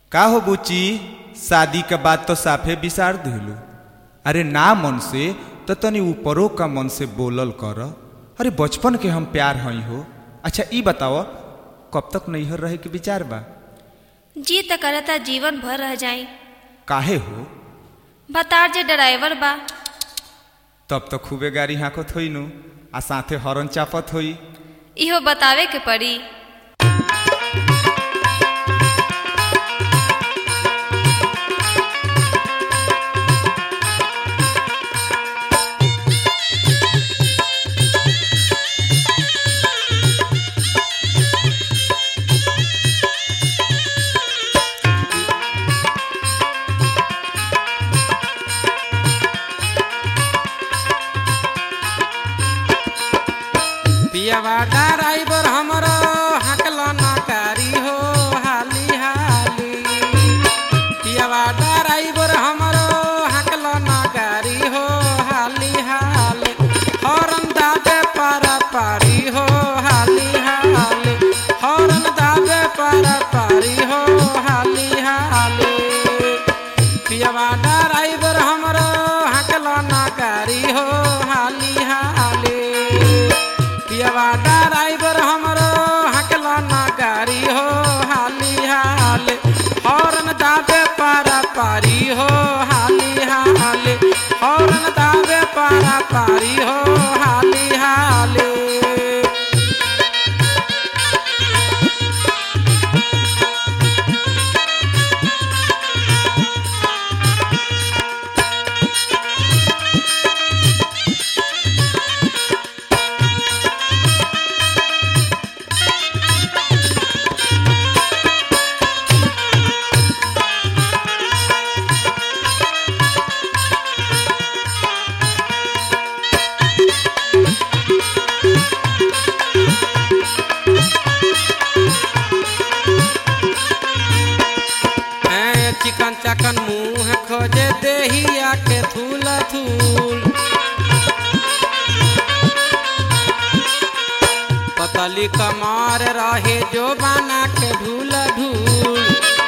का हो बुची, शादी के बाद तो साफे बिसार दिलू। अरे ना मन से तो तनी ऊपरों का मन से बोलल कर। अरे बचपन के हम प्यार हई हो। अच्छा ई बताओ कब तक नैहर रहे के विचार बा? जी त करता जीवन भर रह जाई। काहे हो? बतार जे ड्राइवर बा। तब तो खूबे गाड़ी हाँकत होई नु आ साथे हॉर्न चापत होई। इहो बतावे के पड़ी। पियावा ड्राइवर हमरो हकला ना कारी हो हाली हाली। पियावा ड्राइवर हमरो हकला ना कारी हो हाली हाली। हॉर्न दाबे पारा पारी हो हाली हाली। हॉर्न दाबे पारा पारी हो हाली हाली। पियावा ड्राइवर हमरो हकला ना कारी हो हाली हाली। पियावा ड्राइवर हमरो हकला ना गाड़ी हो हाली हाली। हॉर्न दाबे पारा पारी हो हाली हाली। हॉर्न दाबे पारा पारी हो हाली हाली। चिकन चकन मुँह खोजे देहिया के थूल थूल। पतली कमर रहे जो बना के ढूल ढूल।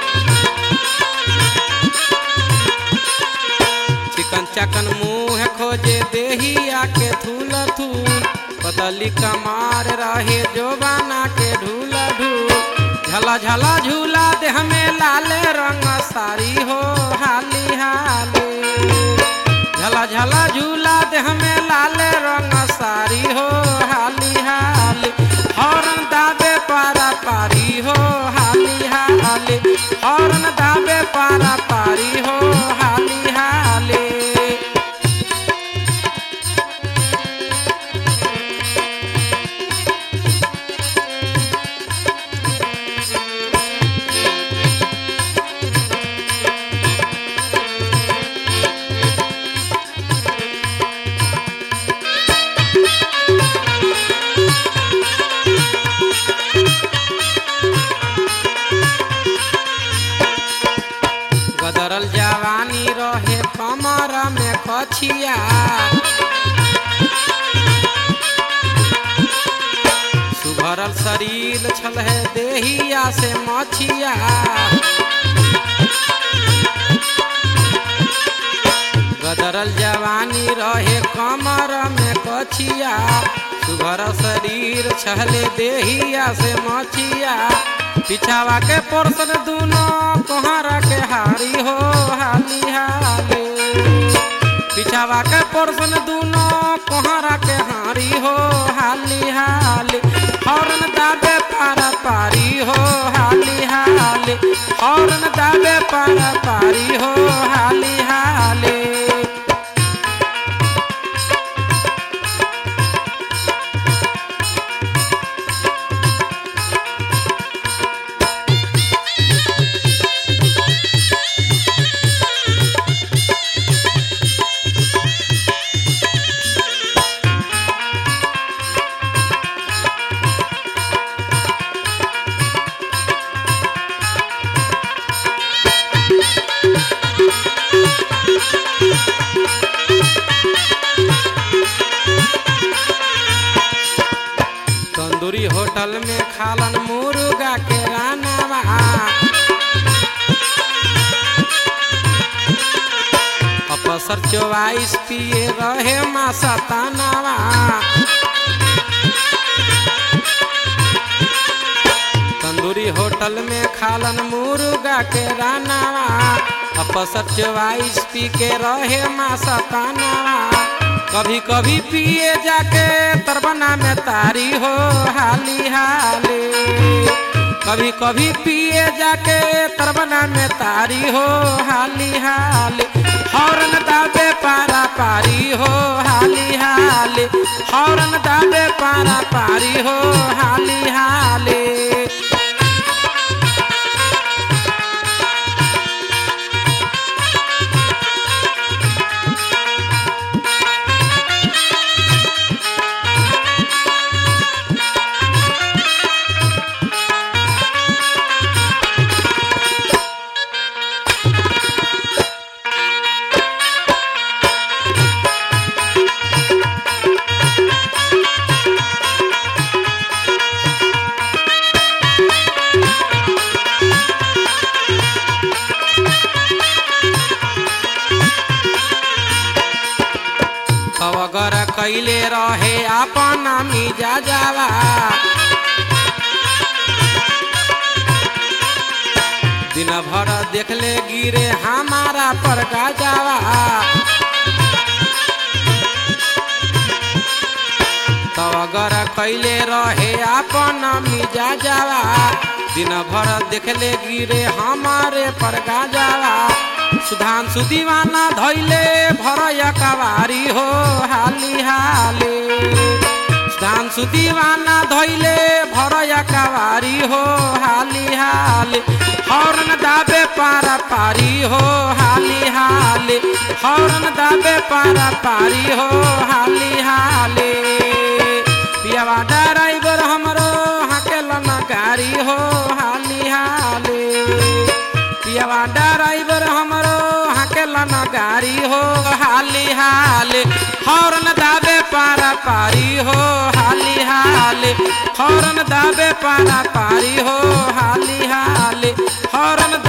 चिकन चकन मुँह खोजे देहिया के थूल थूल। पतली कमर रहे जो बना के ढूल ढूल। झला झला झूला देह में लाल रंग सारी हो हाली हाली। झला झला झूला देह में लाल रंग सारी हो हाली हाली। हॉर्न दाबे पारा पारी हो हाली हाली। हॉर्न दाबे पारा पारी हो हाली हाली। गदरल जवानी रहे कमर में कछिया। सुभरल शरीर छल है देहिया से मछिया। गदरल जवानी रहे कमर में कछिया। सुभरल शरीर छले देहिया से मछिया। पिछावा के पोर्सन दूनो कोहरा के हारी हो हाली हाली। पिछावा के पोर्सन दूनो कोहरा के हारी हो हाली हाली। हॉर्न दाबे पारा पारी हो हाली हाली। हॉर्न दाबे पारा पारी हो हाली हाली। होटल में खालन मुर्गा के रानवा। चवाइस पिए रहे मस्तानवा। तंदूरी होटल में खालन मुर्गा के रानावा। अपसर चवाइस पी के रहे मस्तानवा। कभी कभी पिए जाके तरबना में तारी हो हाली हाली। कभी कभी पिए जाके तरबना में तारी हो हाली हाली। हॉर्न दाबे पारा पारी हो हाली हाली। हॉर्न दाबे पारा पारी हो हाली हाली। अगर कैले रहे अपन मिजाजवा। दिन भर देखले गिरे हमारा पर गाजावा। तो अगर कैले रहे अपन मिजाजवा। दिन भर देखले गिरे हमारे पर गाजावा। सुधांशु दीवाना धैले भरया कवारी हो हाली हाली। सुधांशु दीवाना धैले भरया कवारी हो हाली हाली। हॉर्न दाबे पारा पारी हो हाली हाली। हॉर्न दाबे पारा पारी हो हाली हाली। पियावा ड्राइवर हमरो हाकेलन गाड़ी हो हाली हाली। पियावा ड्राइवर हमरो हाकेलन गाड़ी हो हाली हाली। हॉर्न दाबे पारा पारी हो हाली हाली। हॉर्न दाबे पारा पारी हो हाली हाली। हॉर्न